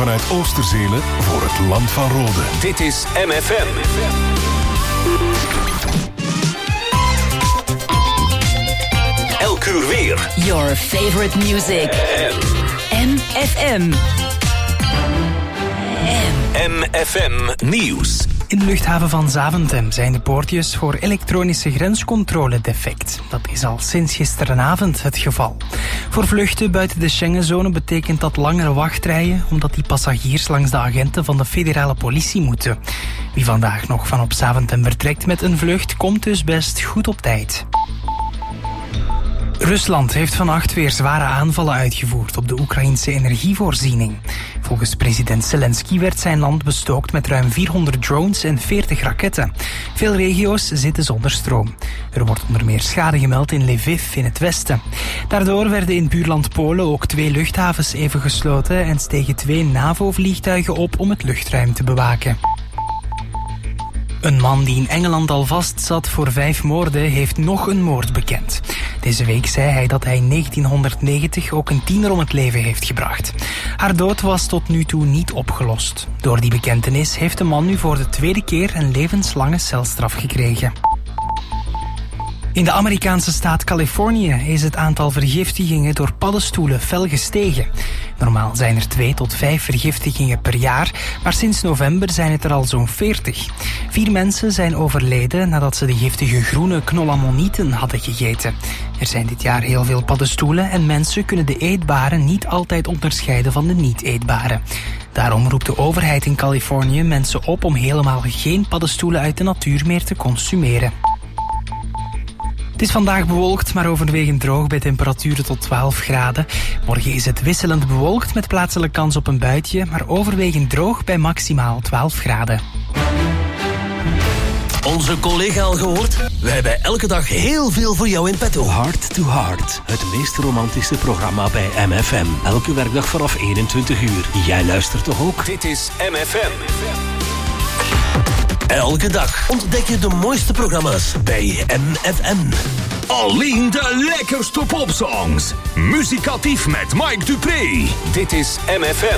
Vanuit Oosterzele voor het land van Rode. Dit is MFM. Elk uur weer. Your favorite music. MFM. MFM Nieuws. In de luchthaven van Zaventem zijn de poortjes voor elektronische grenscontrole defect. Dat is al sinds gisterenavond het geval. Voor vluchten buiten de Schengenzone betekent dat langere wachtrijen, omdat die passagiers langs de agenten van de federale politie moeten. Wie vandaag nog van op Zaventem vertrekt met een vlucht, komt dus best goed op tijd. Rusland heeft vannacht weer zware aanvallen uitgevoerd op de Oekraïnse energievoorziening. Volgens president Zelensky werd zijn land bestookt met ruim 400 drones en 40 raketten. Veel regio's zitten zonder stroom. Er wordt onder meer schade gemeld in Lviv in het westen. Daardoor werden in buurland Polen ook 2 luchthavens even gesloten en stegen 2 NAVO-vliegtuigen op om het luchtruim te bewaken. Een man die in Engeland al vastzat voor 5 moorden heeft nog een moord bekend. Deze week zei hij dat hij in 1990 ook een tiener om het leven heeft gebracht. Haar dood was tot nu toe niet opgelost. Door die bekentenis heeft de man nu voor de 2e keer een levenslange celstraf gekregen. In de Amerikaanse staat Californië is het aantal vergiftigingen door paddenstoelen fel gestegen. Normaal zijn er 2 tot 5 vergiftigingen per jaar, maar sinds november zijn het er al zo'n 40. 4 mensen zijn overleden nadat ze de giftige groene knolamonieten hadden gegeten. Er zijn dit jaar heel veel paddenstoelen en mensen kunnen de eetbare niet altijd onderscheiden van de niet eetbare. Daarom roept de overheid in Californië mensen op om helemaal geen paddenstoelen uit de natuur meer te consumeren. Het is vandaag bewolkt, maar overwegend droog bij temperaturen tot 12 graden. Morgen is het wisselend bewolkt met plaatselijk kans op een buitje, maar overwegend droog bij maximaal 12 graden. Onze collega al gehoord? We hebben elke dag heel veel voor jou in petto. Heart to Heart, het meest romantische programma bij MFM. Elke werkdag vanaf 21 uur. Jij luistert toch ook? Dit is MFM. Elke dag ontdek je de mooiste programma's bij MFM. Alleen de lekkerste popsongs. Muzikatief met Mike Dupré. Dit is MFM.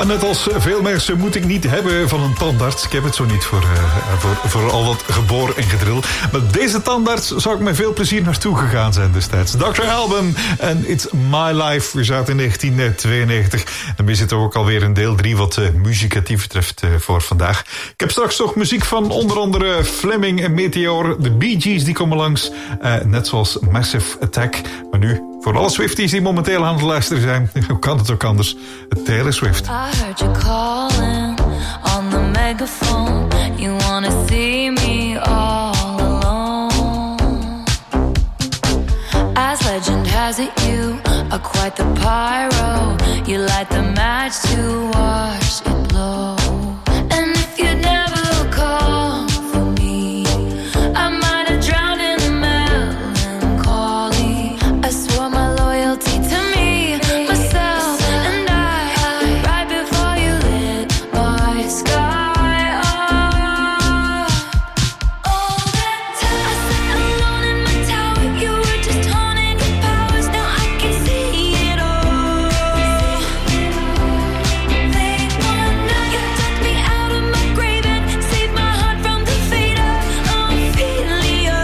Ja, net als veel mensen moet ik niet hebben van een tandarts. Ik heb het zo niet voor al dat geboor en gedril. Maar deze tandarts zou ik met veel plezier naartoe gegaan zijn destijds. Dr. Alban en It's My Life. We zaten in 1992. En we zitten ook alweer in deel 3 wat muzikatief betreft voor vandaag. Ik heb straks nog muziek van onder andere Fleming en Meteor. De Bee Gees die komen langs. Net zoals Massive Attack. Maar nu, voor alle Swifties die momenteel aan het luisteren zijn, hoe kan het ook anders? Taylor Swift. I heard you calling on the megaphone. You wanna see me all alone. As legend has it, you are quite the pyro. You light the match to watch it blow. And if you'd never call for me, I might have drowned in the melancholy. I swore my loyalty to me, myself, and I, right before you lit my sky up. All that time I sat alone in my tower, you were just haunting your powers. Now I can see it all. Late one night, you took me out of my grave and saved my heart from the fate of Ophelia.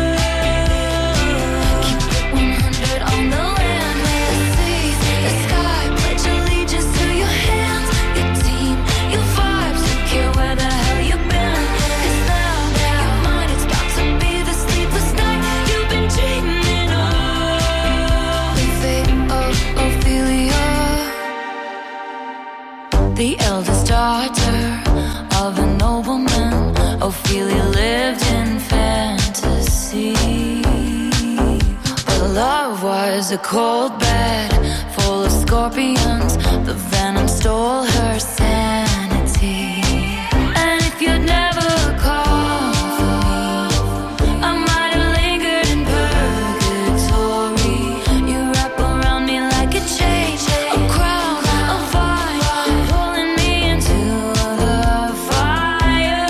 Keep it 100 on the land, may the sea, the sky, pledge allegiance to your hands, your team, your vibes, don't care where the hell you've been. 'Cause now, your mind, it's about to be the sleepless night you've been dreaming of. The fate of Ophelia, the eldest daughter of a nobleman. Ophelia lived in fantasy, but love was a cold bed full of scorpions. The venom stole her sanity. And if you'd never called for me, I might have lingered in purgatory. You wrap around me like a chain, a crown, a vine, pulling me into the fire.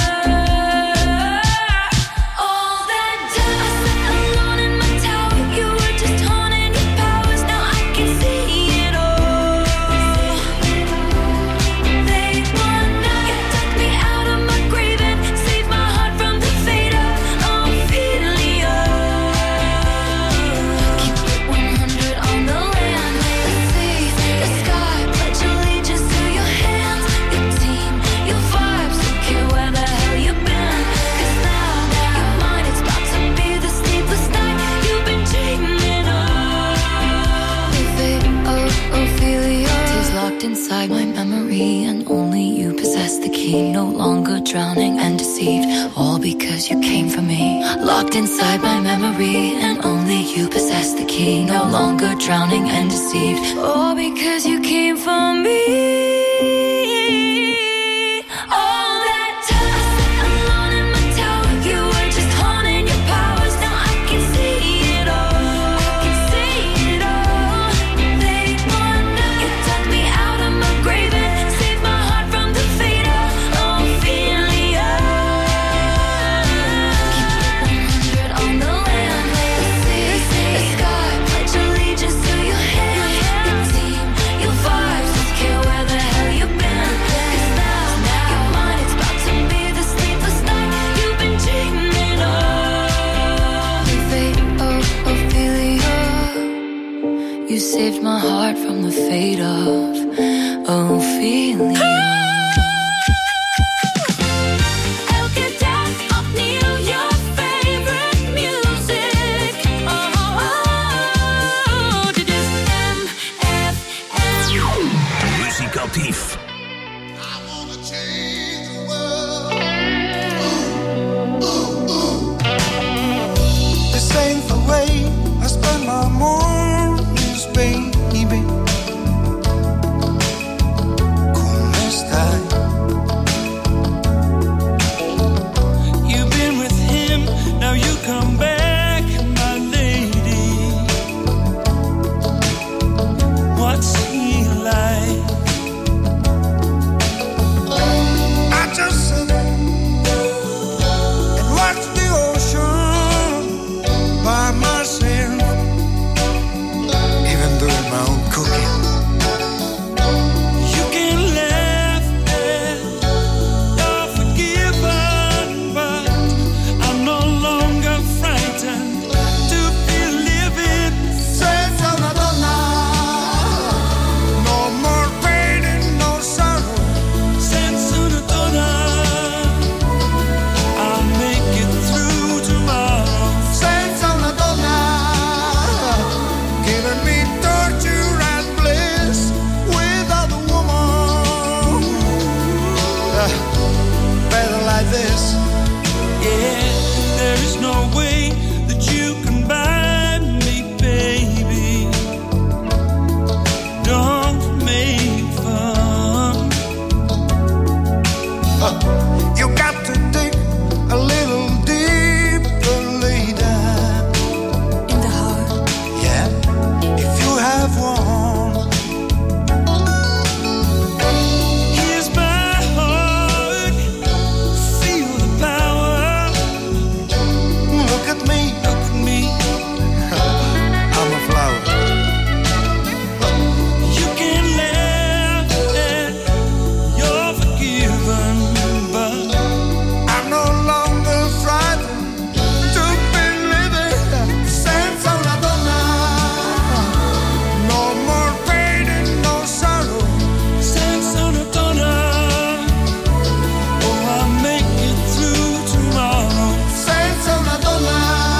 All that time I sat alone in my tower, you were just haunting your powers. Now I can see it all. Late one night, you took me out of my grave and saved my heart from the fate of Ophelia. Keep it 100 on the land, may the sea, the sky, pledge allegiance to your hands, your team, your vibes, don't care where the hell you've been. 'Cause now, your mind, it's about to be the sleepless night you've been dreaming of. The fate of Ophelia is locked inside my memory, and only you possess the key. No longer drowning and deceived, all because you came for me. Locked inside my memory, and only you possess the key. No longer drowning and deceived, all because you came for me. All that time I sat alone in my tower, you were just haunting your powers. Now I can see it all. I can see it all. Late one night, you took me out of my grave and saved my heart from the fate of Ophelia. Keep it 100 on the land, may the sea, the sky, pledge allegiance to your hands, your team, your vibes, don't care where the hell you've been. 'Cause now, your mind, it's about to be the sleepless night you've been dreaming of. The fate of Ophelia, you saved my heart from the fate of Ophelia. Elke dag opnieuw je favorite music. Dit is MFM. Muzikatief. This ain't the way I spend my mornings, baby. Come bliss. Yeah, there is no way that you can buy me, baby. Don't make fun. You got to dig a little deeper later. In the heart. Yeah, if you have one. Here's my heart. Feel the power. Look at me. Look at me. I'm a flower. You can laugh and you're forgiven, but I'm no longer frightened to be living senza una donna. No more pain and no sorrow. sense on a donor. Oh, I'll make it through tomorrow. Senza una donna,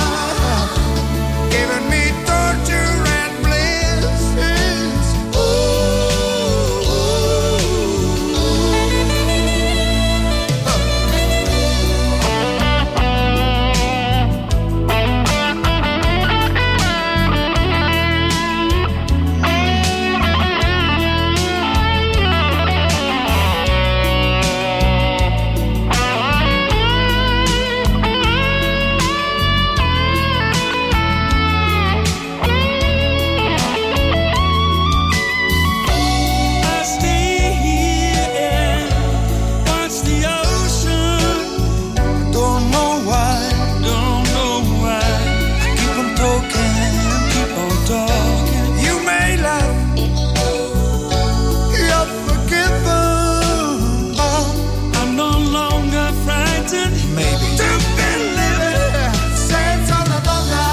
giving me torture and bliss. I stay here and watch the ocean. Don't know why, Don't know why. keep on talking. Keep on talking. You may laugh, you're forgiven, but I'm no longer frightened. maybe to be living senza una donna.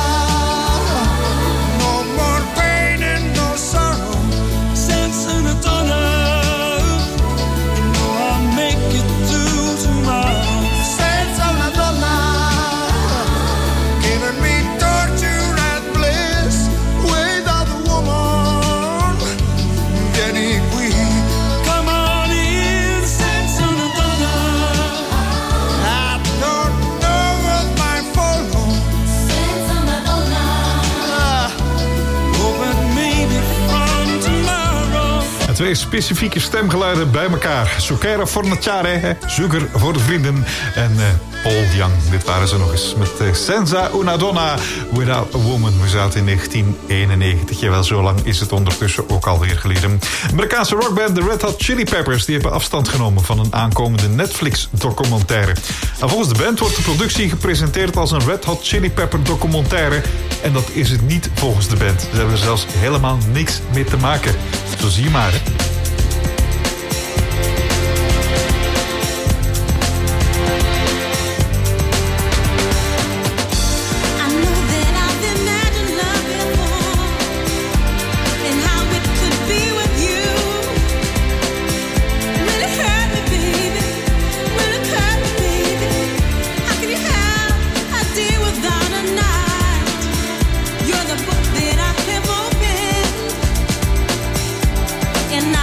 No more pain and no sorrow. Sense in a donor. You know I'll make it through tomorrow. Senza una donna, giving me torture and bliss. Without a woman, getting weak. Come on in, sense in a donor. I don't know what my follow. Senza Madonna. Oh, but maybe from tomorrow. En twee specifieke stemgeluiden bij elkaar. Zucchero Fornaciare, Zucker voor de vrienden. En Paul Young, dit waren ze nog eens. Met Senza una donna, Without a Woman. We zaten in 1991. Jawel, zo lang is het ondertussen ook alweer geleden. Amerikaanse rockband The Red Hot Chili Peppers die hebben afstand genomen van een aankomende Netflix-documentaire. En volgens de band wordt de productie gepresenteerd als een Red Hot Chili Pepper documentaire. En dat is het niet volgens de band. Ze hebben er zelfs helemaal niks mee te maken. Zo zie je maar, hè. I know that I've imagined love before, and how it could be with you. Really hurt me, baby. Really hurt me, baby. How can you have a day without a night? You're the book that I have opened, and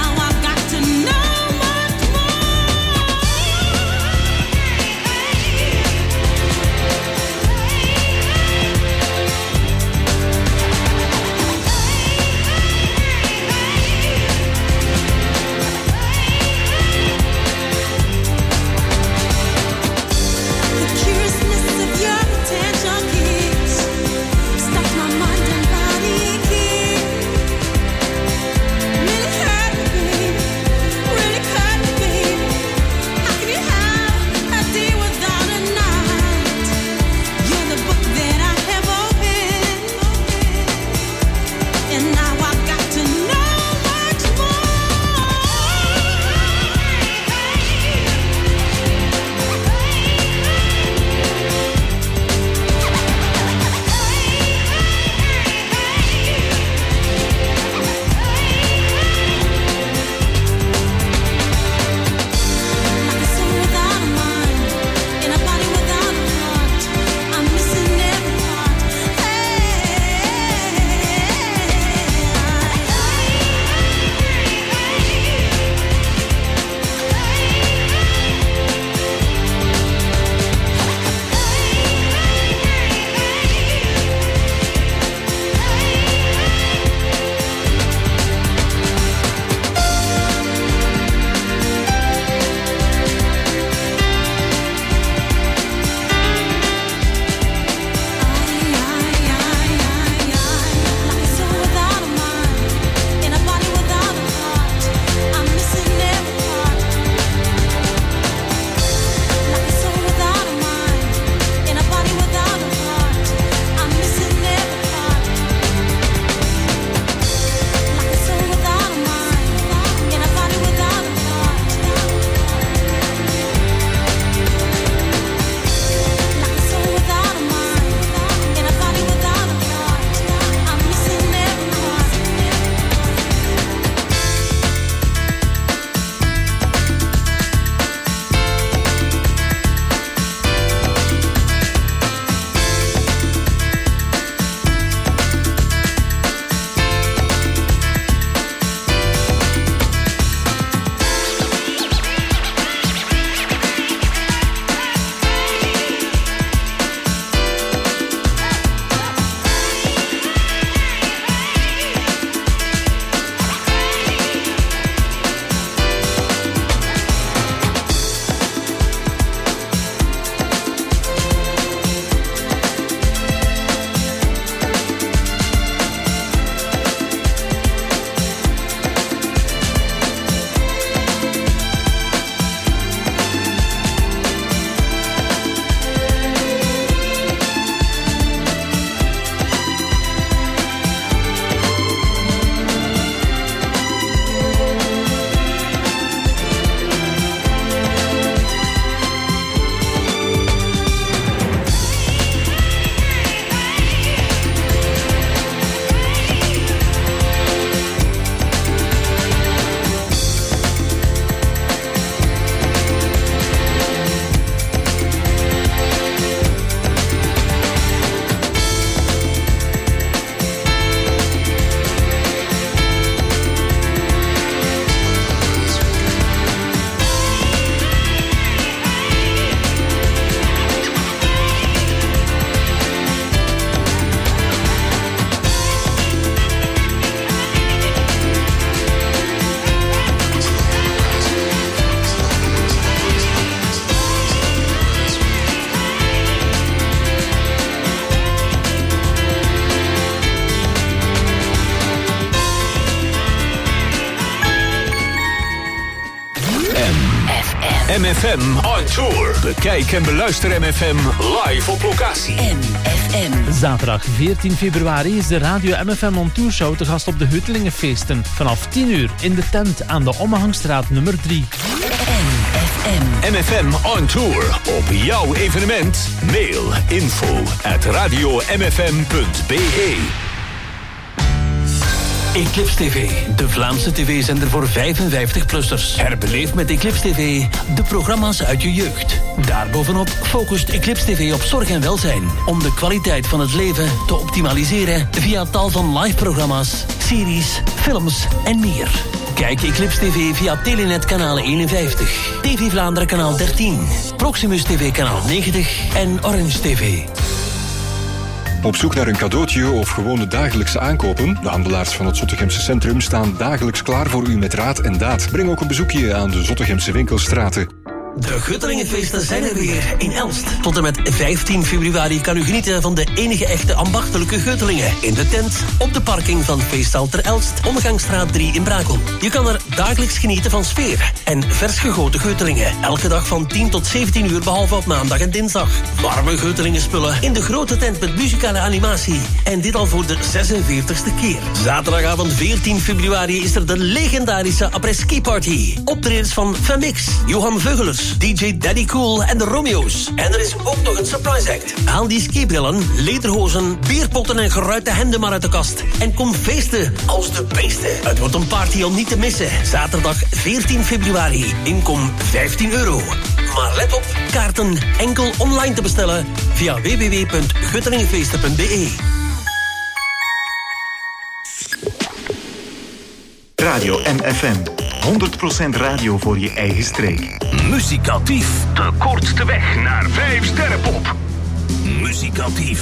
MFM on Tour. Bekijk en beluister MFM live op locatie. MFM. Zaterdag 14 februari is de Radio MFM on Tour show te gast op de Huttelingenfeesten. Vanaf 10 uur in de tent aan de Ommehangstraat nummer 3. MFM on Tour. Op jouw evenement. Mail info@radiomfm.be. Eclipse TV, de Vlaamse tv-zender voor 55-plussers. Herbeleef met Eclipse TV de programma's uit je jeugd. Daarbovenop focust Eclipse TV op zorg en welzijn. Om de kwaliteit van het leven te optimaliseren via tal van live-programma's, series, films en meer. Kijk Eclipse TV via Telenet kanaal 51, TV Vlaanderen kanaal 13, Proximus TV kanaal 90 en Orange TV. Op zoek naar een cadeautje of gewoon de dagelijkse aankopen? De handelaars van het Zottegemse Centrum staan dagelijks klaar voor u met raad en daad. Breng ook een bezoekje aan de Zottegemse winkelstraten. De Guttelingenfeesten zijn er weer in Elst. Tot en met 15 februari kan u genieten van de enige echte ambachtelijke Guttelingen. In de tent, op de parking van Feesthal ter Elst, Ommegangstraat 3 in Brakel. Je kan er dagelijks genieten van sfeer en vers gegoten Guttelingen. Elke dag van 10 tot 17 uur, behalve op maandag en dinsdag. Warme Guttelingenspullen in de grote tent met muzikale animatie. En dit al voor de 46e keer. Zaterdagavond 14 februari is er de legendarische après-ski party. Optredens van Femix, Johan Veugelers, DJ Daddy Cool en de Romeo's. En er is ook nog een surprise act. Haal die skibrillen, lederhozen, bierpotten en geruite hemden maar uit de kast. En kom feesten als de beesten. Het wordt een party om niet te missen. Zaterdag 14 februari. Inkom €15. Maar let op, kaarten enkel online te bestellen via www.guttelingenfeesten.be. Radio MFM. 100% radio voor je eigen streek. Muzikatief. De kortste weg naar 5 sterrenpop. Muzikatief.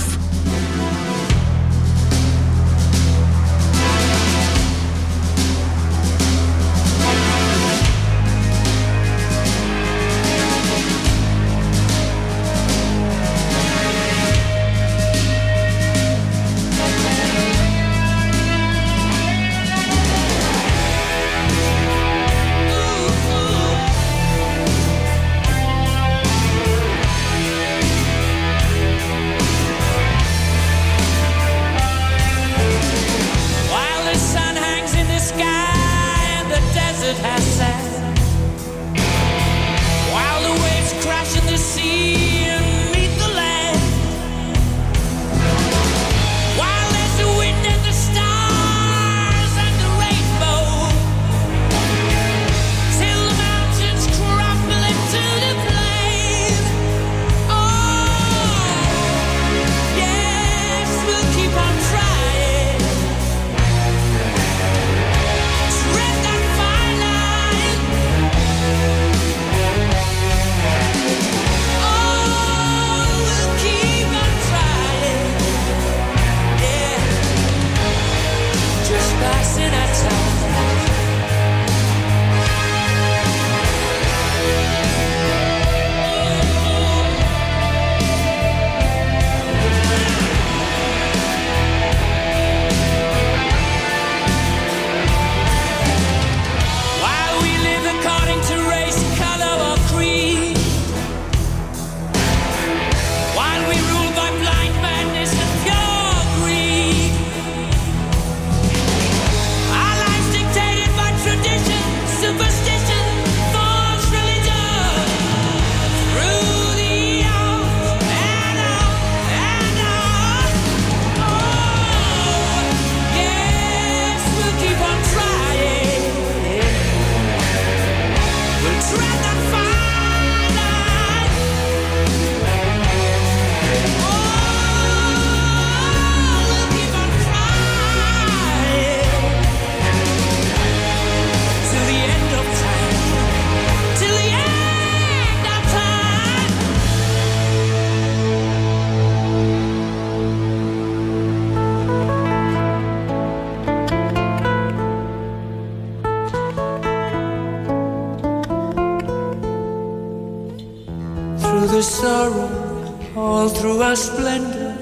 the sorrow, all through our splendor.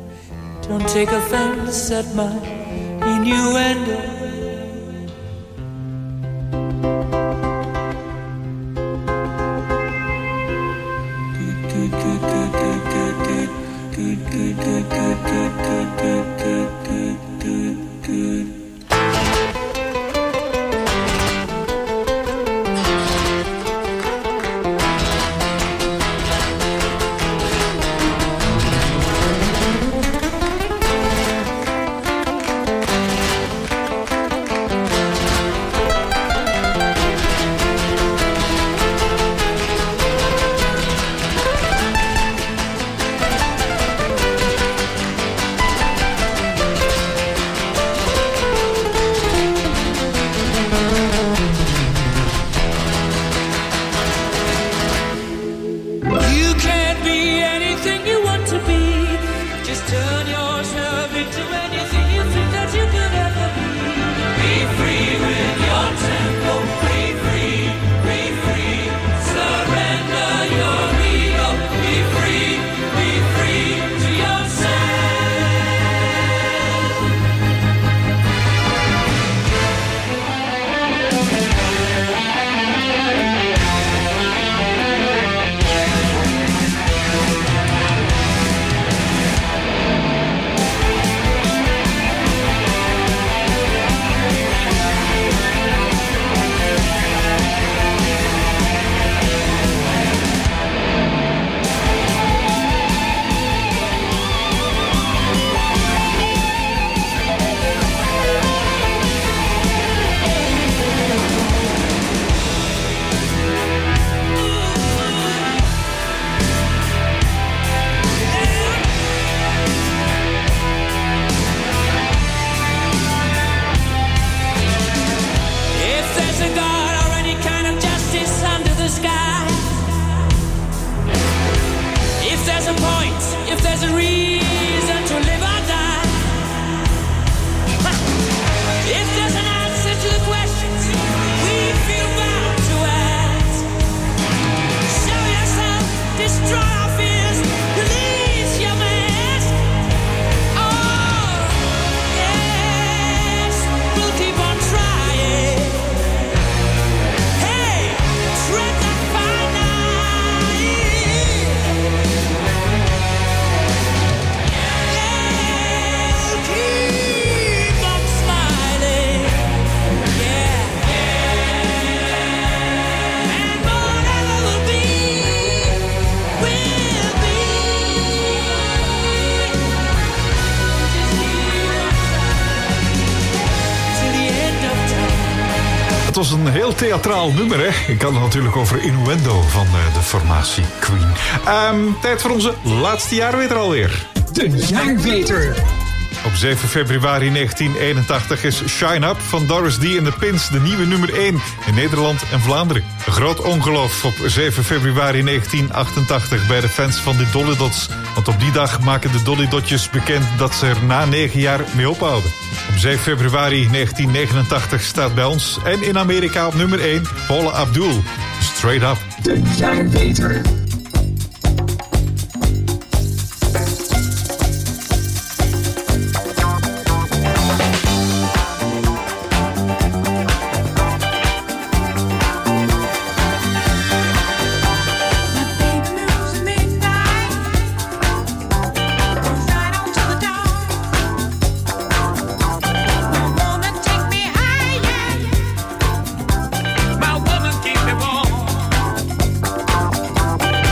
Don't take offense at my innuendo. Het was een heel theatraal nummer, hè? Ik had het natuurlijk over Innuendo van de formatie Queen. Tijd voor onze laatste jaarweter alweer. De jaarweter. Op 7 februari 1981 is Shine Up van Doris D en de Pins de nieuwe nummer 1 in Nederland en Vlaanderen. Een groot ongeloof op 7 februari 1988 bij de fans van de Dolly Dots. Want op die dag maken de Dolly Dotjes bekend dat ze er na 9 jaar mee ophouden. Op 7 februari 1989 staat bij ons en in Amerika op nummer 1 Paula Abdul, Straight Up. De jaarweter. My woman keep me warm.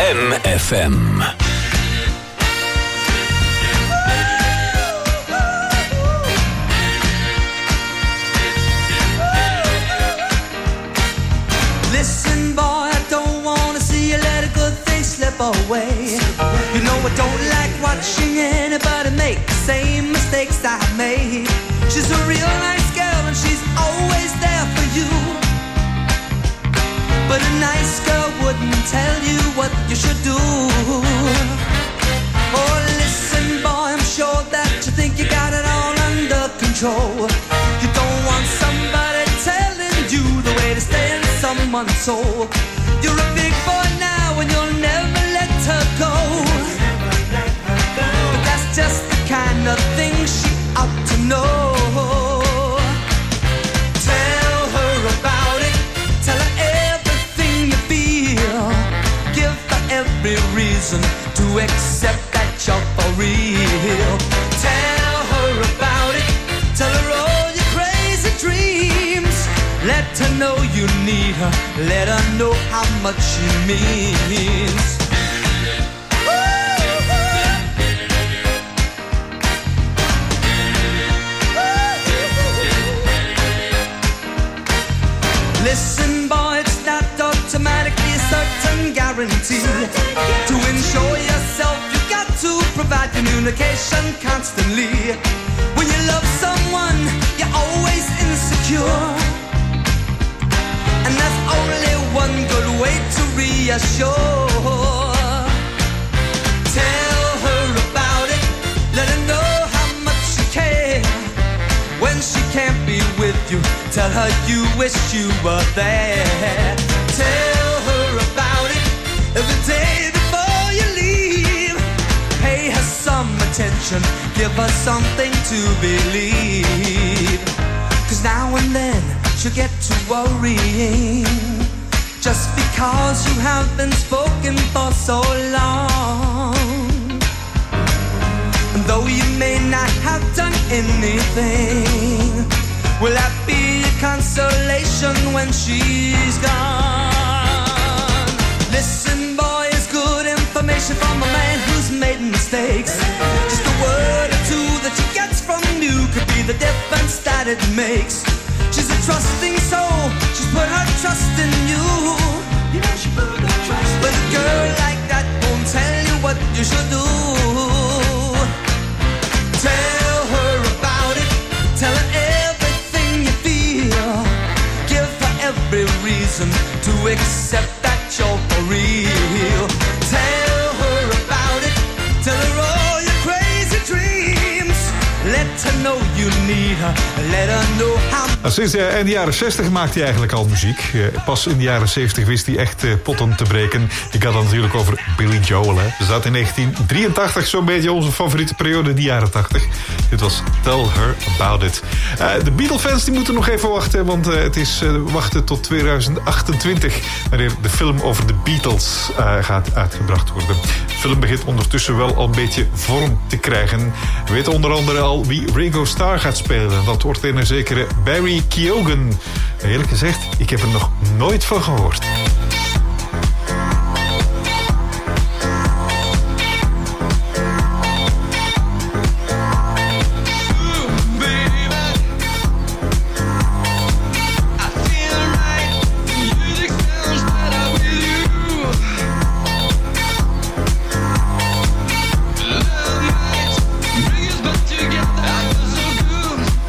MFM. Listen, boy, I don't wanna see you let a good thing slip away. You know I don't like watching anybody make the same mistakes I made. She's a real nice girl and she's always there for you. But a nice girl wouldn't tell you what you should do. Oh, listen, boy, I'm sure that you think you got it all under control. You don't want somebody telling you the way to stay in someone's soul. You're a big boy now and you'll never let her go. But that's just the kind of thing she ought to know. Tell her about it. Tell her everything you feel. Give her every reason to accept that you're for real. Tell her about it. Tell her all your crazy dreams. Let her know you need her. Let her know how much she means. Listen, boy, it's not automatically a certain guarantee. To ensure yourself, you've got to provide communication constantly. When you love someone, you're always insecure. And there's only one good way to reassure. Tell her about it. Let her know how much you care. When she can't be with you, tell her you wish you were there. Tell her about it every day before you leave. Pay her some attention, give her something to believe. 'Cause now and then she'll get to worrying, just because you have been spoken for so long. And though you may not have done anything, will that be a consolation when she's gone? Listen, boy, it's good information from a man who's made mistakes. Just a word or two that she gets from you could be the difference that it makes. She's a trusting soul, she's put her trust in you. You know she put her trust in you. But a girl like that won't tell you what you should do. Tell her about it, tell her everything you feel. Give her every reason to accept that you're for real. Tell her about it, tell her all your crazy dreams. Let her know you need her, let her know how. Sinds eind jaren 60 maakt hij eigenlijk al muziek. Pas in de jaren 70 wist hij echt potten te breken. Ik had het natuurlijk over Billy Joel. Hè. Dus dat in 1983 zo'n beetje onze favoriete periode, die jaren 80. Dit was Tell Her About It. De Beatle-fans die moeten nog even wachten, want het is wachten tot 2028... wanneer de film over de Beatles gaat uitgebracht worden. De film begint ondertussen wel al een beetje vorm te krijgen. We weten onder andere al wie Ringo Starr gaat spelen. Dat wordt een zekere Barry Keoghan. Eerlijk gezegd, ik heb er nog nooit van gehoord.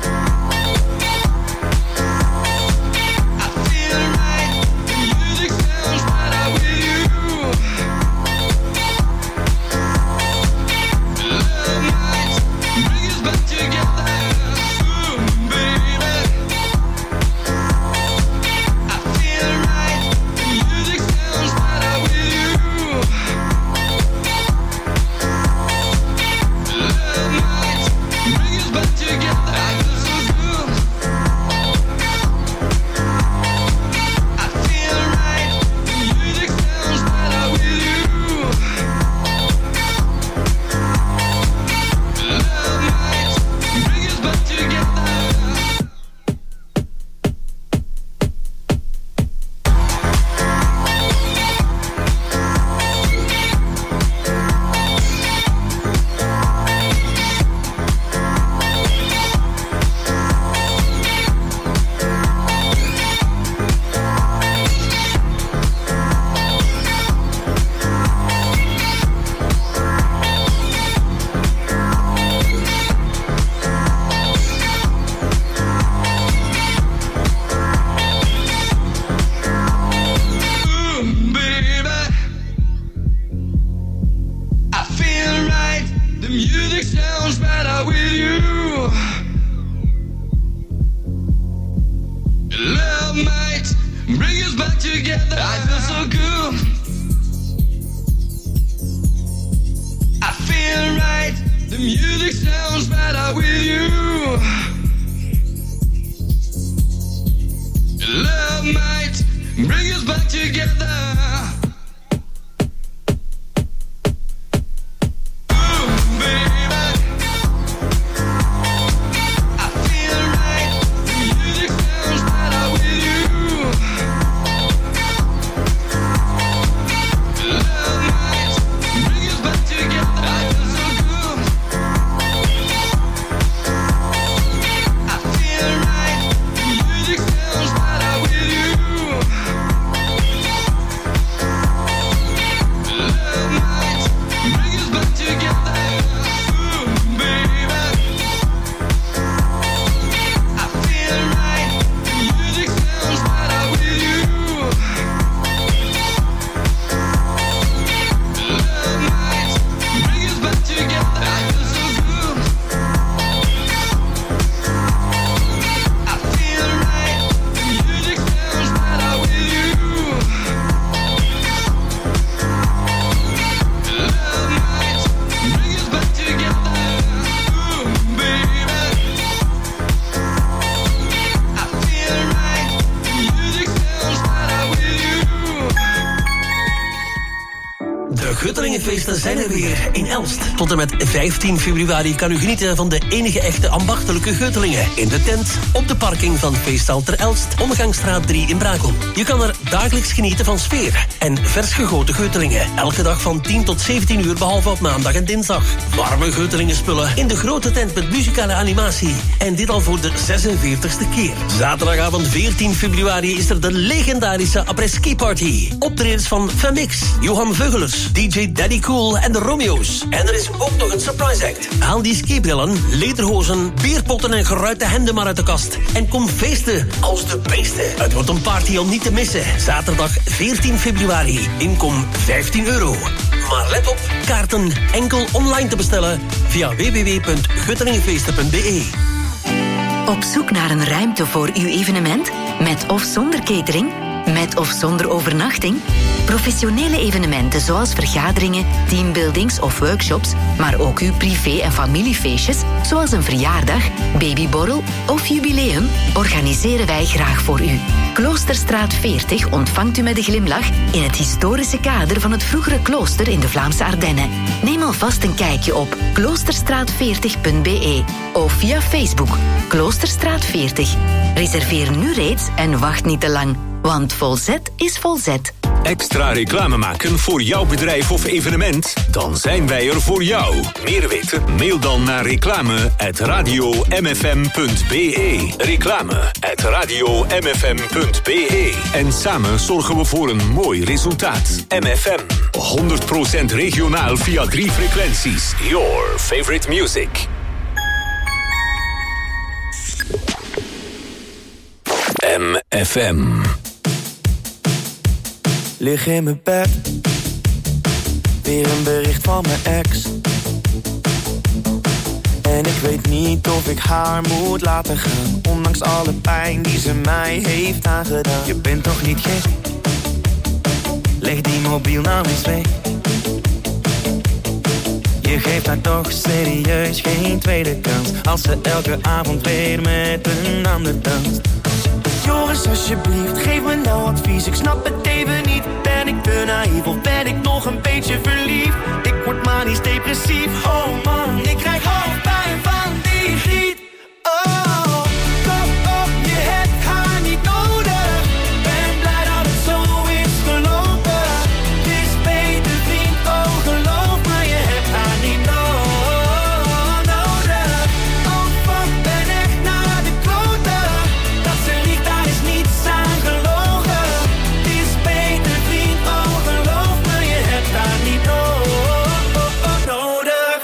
I feel right, music bring us back together. I feel so good. I feel right. The music sounds better with you. Love might bring us back together. Guttelingenfeesten zijn er weer in Elst. Tot en met 15 februari kan u genieten van de enige echte ambachtelijke Guttelingen. In de tent, op de parking van Feestzaal ter Elst, Omgangsstraat 3 in Brakel. Je kan er dagelijks genieten van sfeer en vers gegoten Guttelingen. Elke dag van 10 tot 17 uur, behalve op maandag en dinsdag. Warme Guttelingenspullen in de grote tent met muzikale animatie. En dit al voor de 46e keer. Zaterdagavond 14 februari is er de legendarische après-ski party. Optredens van Femix, Johan Veugelers, DJ Daddy Cool en de Romeo's. En er is ook nog een surprise act. Haal die skibrillen, lederhozen, bierpotten en geruite hemden maar uit de kast. En kom feesten als de beesten. Het wordt een party om niet te missen. Zaterdag 14 februari. Inkom €15. Maar let op, kaarten enkel online te bestellen via www.guttelingenfeesten.be. Op zoek naar een ruimte voor uw evenement? Met of zonder catering? Met of zonder overnachting? Professionele evenementen zoals vergaderingen, teambuildings of workshops, maar ook uw privé- en familiefeestjes, zoals een verjaardag, babyborrel of jubileum, organiseren wij graag voor u. Kloosterstraat 40 ontvangt u met een glimlach in het historische kader van het vroegere klooster in de Vlaamse Ardennen. Neem alvast een kijkje op kloosterstraat40.be of via Facebook Kloosterstraat 40. Reserveer nu reeds en wacht niet te lang, want volzet is volzet. Extra reclame maken voor jouw bedrijf of evenement? Dan zijn wij er voor jou. Meer weten? Mail dan naar reclame@radiomfm.be. Reclame@radiomfm.be. En samen zorgen we voor een mooi resultaat. MFM. 100% regionaal via 3 frequenties. Your favorite music. MFM. Lig in mijn bed, weer een bericht van mijn ex. En ik weet niet of ik haar moet laten gaan, ondanks alle pijn die ze mij heeft aangedaan. Je bent toch niet gek? Leg die mobiel nou eens weg. Je geeft haar toch serieus geen tweede kans, als ze elke avond weer met een ander danst. Joris, alsjeblieft, geef me nou advies. Ik snap het even niet. Ben ik te naïef of ben ik nog een beetje verliefd? Ik word manisch depressief. Oh man, ik krijg hoofdpijn van die griet. Oh, kom op, je hebt haar niet nodig. Ben blij dat het zo is gelopen. Het is beter vriend, oh geloof me, je hebt haar niet nodig. Oh fuck, ben echt naar de kloten. Dat ze liegt, daar is niets aan gelogen. Het is beter vriend, oh geloof me, je hebt haar niet nodig.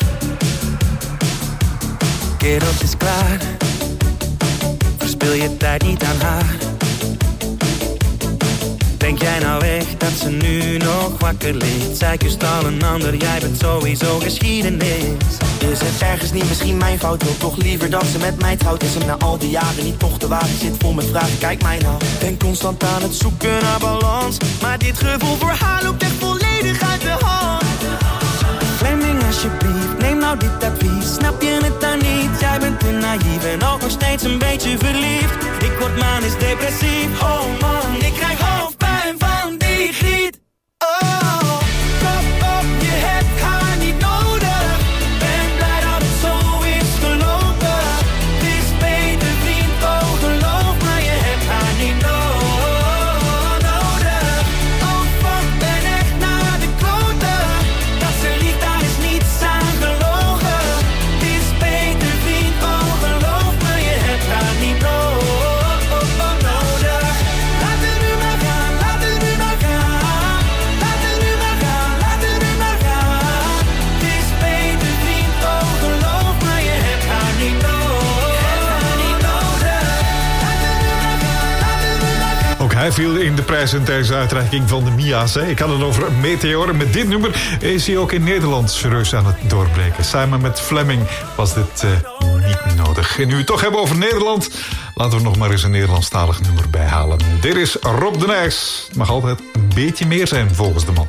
Kerels is klaar, verspil je tijd niet aan haar. Denk jij nou echt dat ze nu nog wakker ligt? Zij kust al een ander, jij bent sowieso geschiedenis. Is het ergens niet misschien mijn fout? Wil toch liever dat ze met mij trouwt? Is hem na al die jaren niet toch te waar? Ik zit vol met vragen, kijk mij nou. Ben constant aan het zoeken naar balans, maar dit gevoel voor haar loopt echt volledig uit de hand. Fleming, alsjeblieft, neem nou dit advies. Snap je het dan niet? Jij bent te naïef en ook nog steeds een beetje verliefd. Ik word manisch depressief, oh man, ik krijg hoofdpijn van die griet. Oh, kop op, je hebt haar niet nodig. Ben blij dat het zo is gelopen. Het is beter vriend, oh geloof me, je hebt haar niet nodig. Oh fuck, ben echt naar de kloten. Dat ze lief, daar is niets aan gelogen. Het is beter vriend, oh geloof me, je hebt haar niet nodig. Laat het nu maar gaan, laat het nu maar gaan. Laat het nu maar gaan, laat het nu maar gaan. Het is beter vriend, oh geloof me, je hebt haar niet nodig. Ook hij viel in de prijzen tijdens de uitreiking van de Mia's. Ik had het over Meteor. Met dit nummer is hij ook in Nederland serieus aan het doorbreken. Samen met Fleming was dit niet nodig. En nu we het toch hebben over Nederland, laten we nog maar eens een Nederlandstalig nummer bijhalen. Dit is Rob de Nijs. Het mag altijd een beetje meer zijn volgens de man.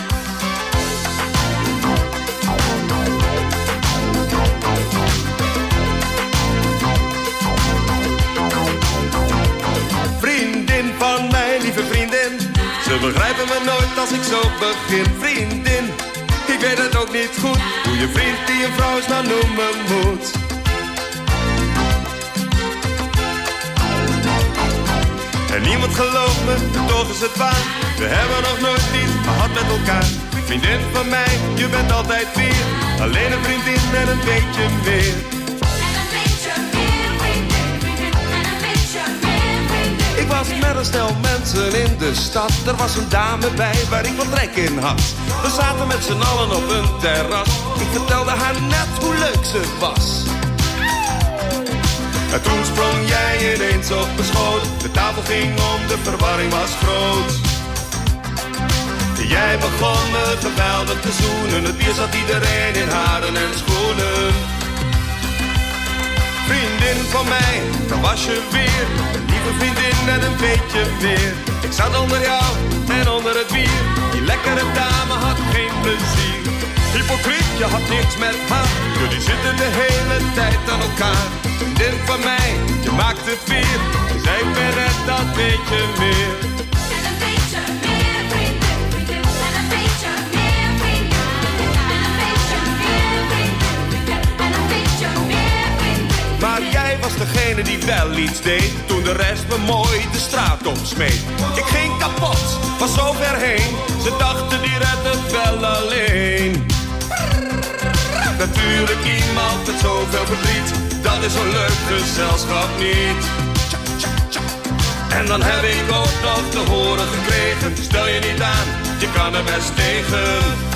Vriendin van mij, lieve vriendin, ze begrijpen me nooit als ik zo begin. Vriendin, ik weet het ook niet goed, hoe je vriend die een vrouw is nou noemen moet. En niemand gelooft me, toch is het waar. We hebben nog nooit iets gehad met elkaar. Vriendin van mij, je bent altijd weer. Alleen een vriendin en een beetje meer. Ik was met een stel mensen in de stad. Er was een dame bij waar ik wat trek in had. We zaten met z'n allen op een terras. Ik vertelde haar net hoe leuk ze was. En toen sprong jij ineens op mijn schoot. De tafel ging om, de verwarring was groot. Jij begon me geweldig te zoenen. Het bier zat iedereen in haren en schoenen. Vriendin van mij, daar was je weer. Een lieve vriendin en een beetje meer. Ik zat onder jou en onder het bier. Die lekkere dame had geen plezier. Hypocriet, je had niks met haar. Jullie zitten de hele tijd aan elkaar. Vriendin van mij, je maakt het weer. Dus ik ben net dat beetje meer. En een beetje meer vriendin, vriendin. En een beetje meer vriendin. En een beetje meer vriendin. En een beetje meer vriendin. Maar jij was degene die wel iets deed. Toen de rest me mooi de straat opsmeet. Ik ging kapot, was zo ver heen. Ze dachten die redt het wel alleen. Natuurlijk iemand met zoveel verdriet. Dat is zo'n leuk gezelschap niet. En dan heb ik ook nog te horen gekregen. Stel je niet aan, je kan er best tegen.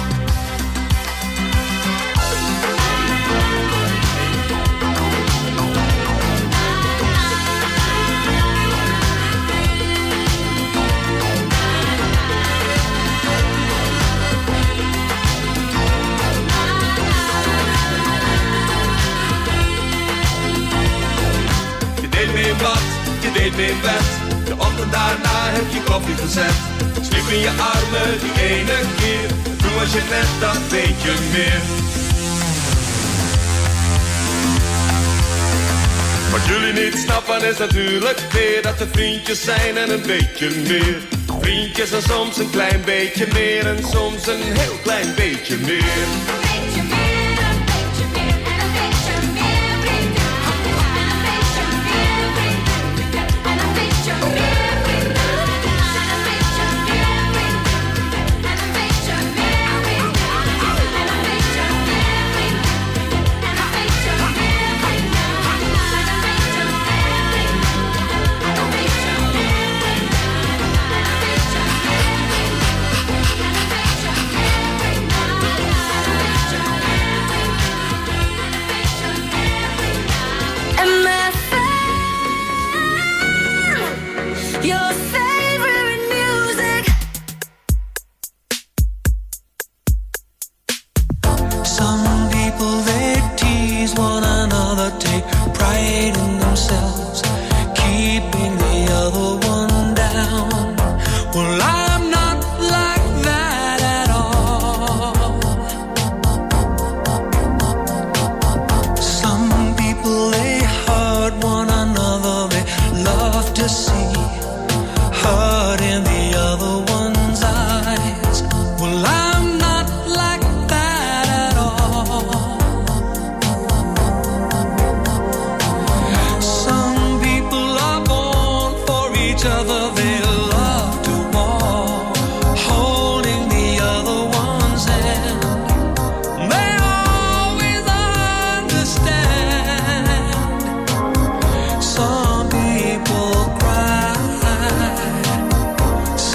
Je deed me in bed. De ochtend daarna heb je koffie gezet. Ik sliep in je armen die ene keer. Toen was je net dat beetje meer. Wat jullie niet snappen is natuurlijk weer dat er vriendjes zijn en een beetje meer. Vriendjes en soms een klein beetje meer en soms een heel klein beetje meer.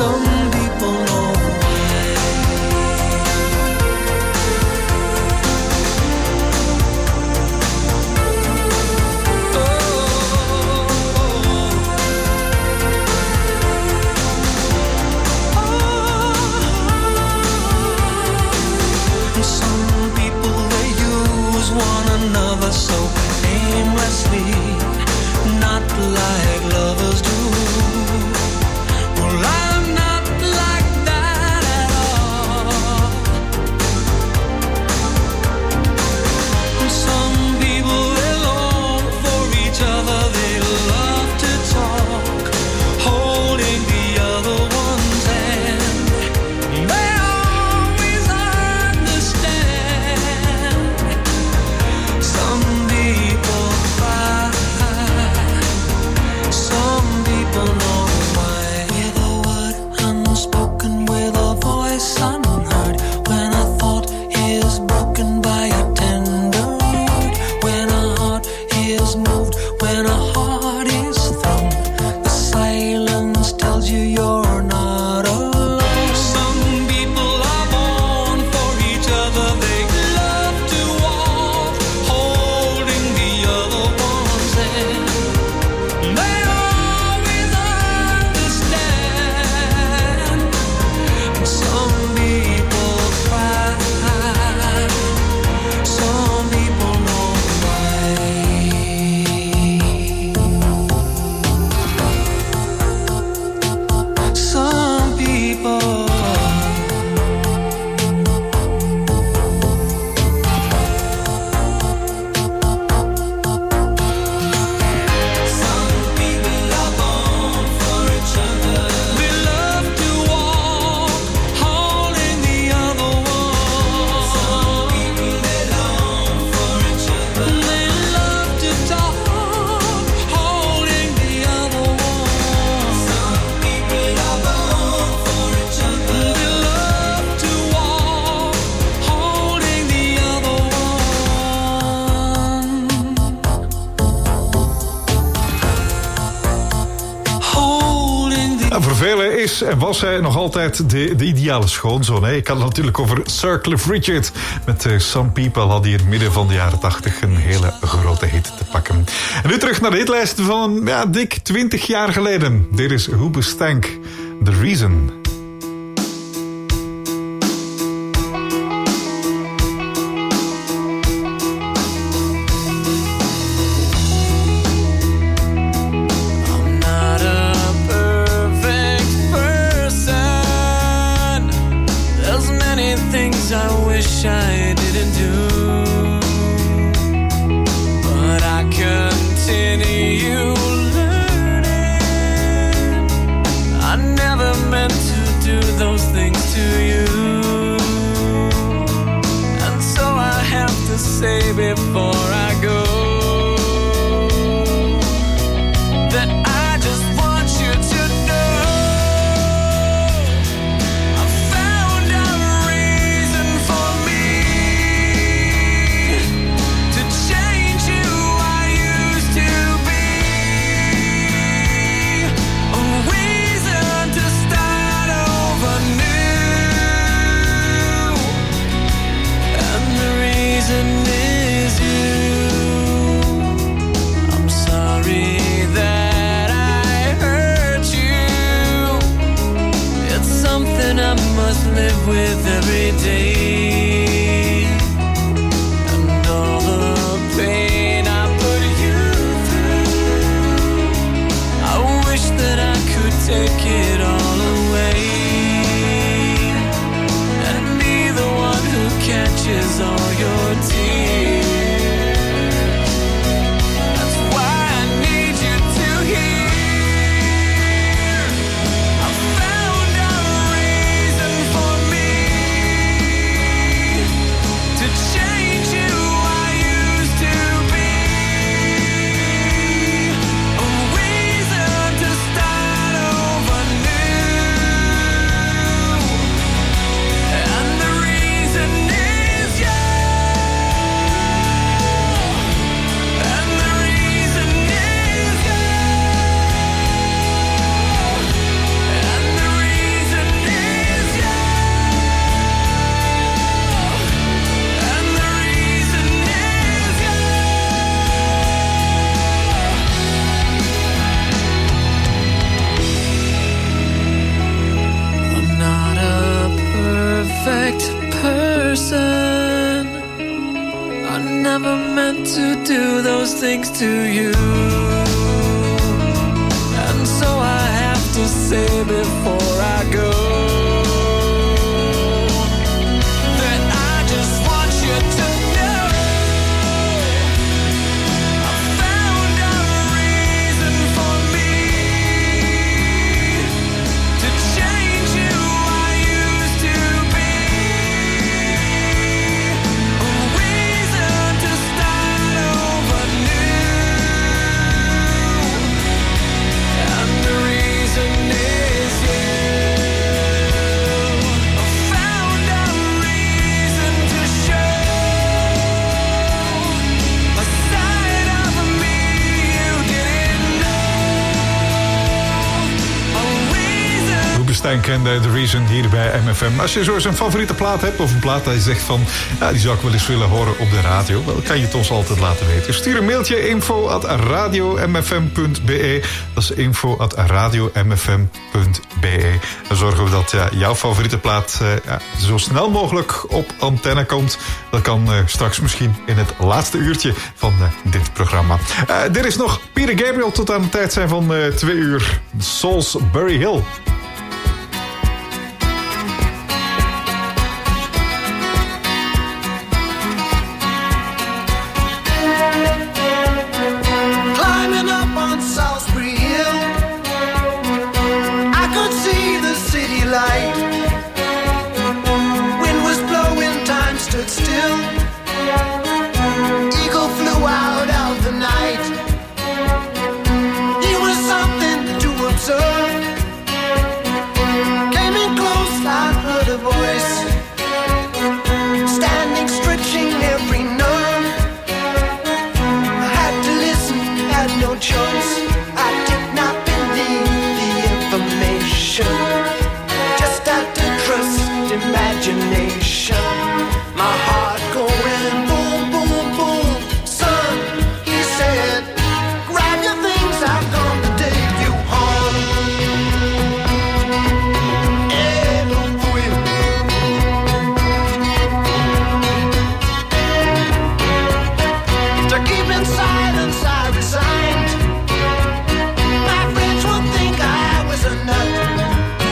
Some people know one another so aimlessly, not like lovers do. Well, I'm not like that at all. Some people, they long for each other, they love to talk, holding the other one's hand. They always understand. Some people cry, some people know why. With a word unspoken, with a voice unheard, when a thought is broken by a tender word, when a heart is moved, when a heart is thrown, the silence tells you you're not alone. Some people are born for each other, they love to walk, holding the other one's hand. They always understand. Some people cry, some people know why. Some people. Some people are born for each other. They love to walk, holding the other one. Some people, they long for each other. They love to talk, holding the other one. Some people are born for each other. They love to walk, holding the other one. Holding the Nou, voor velen is en was hij nog altijd de ideale schoonzoon. Hè. Ik had het natuurlijk over Sir Cliff Richard. Met Some People had hij in het midden van de jaren 80 een hele grote hit te pakken. En nu terug naar de hitlijst van dik 20 jaar geleden. Dit is Hoobastank, The Reason. not a perfect person. There's many things I wish I didn't do, but I continue learning. I never meant to do those things to you, and so I have to say before I go that I just want you to know I found a reason for me to change who I used to be, a reason to start over new, and the reason is you. I'm sorry that I hurt you. It's something I must live with every day, and all the pain I put you through, I wish that I could take it all away and be the one who catches all your tears. That's why I need you to hear I found a reason for me never meant to do those things to you. And so I have to say before I go that I just want you to know I found a reason for me to change who I used to be. A reason to start over new. And the reason is you. I found a reason to show a side of me you didn't know. A reason. Rubenstein kende The Reason hier bij MFM. Als je zo eens een favoriete plaat hebt of een plaat dat je zegt van ja, die zou ik wel eens willen horen op de radio, wel, kan je het ons altijd laten weten. Stuur een mailtje info@radiomfm.be. Dat is info@radiomfm.be. Dan zorgen we dat jouw favoriete plaat zo snel mogelijk op antenne komt. Dat kan straks misschien in het laatste uurtje van dit programma. Er is nog Peter Gabriel tot aan de tijd zijn van 2 uur. Salisbury Hill. Climbing up on Salisbury Hill, I could see the city light. Wind was blowing, time stood still. Eagle flew out of the night. He was something to observe. Came in close, I heard a voice, standing, stretching every nerve. I had to listen, had no choice. I did not believe the information. Just had to trust imagination. My heart going boom, boom, boom. Son, he said, grab your things, I'm gonna take you home. To keep in silence, I resigned. My friends would think I was a nut.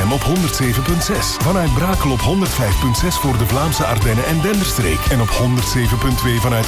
FM op 107.6. Vanuit Brakel op 105.6 voor de Vlaamse Ardennen en Denderstreek. En op 107.2 vanuit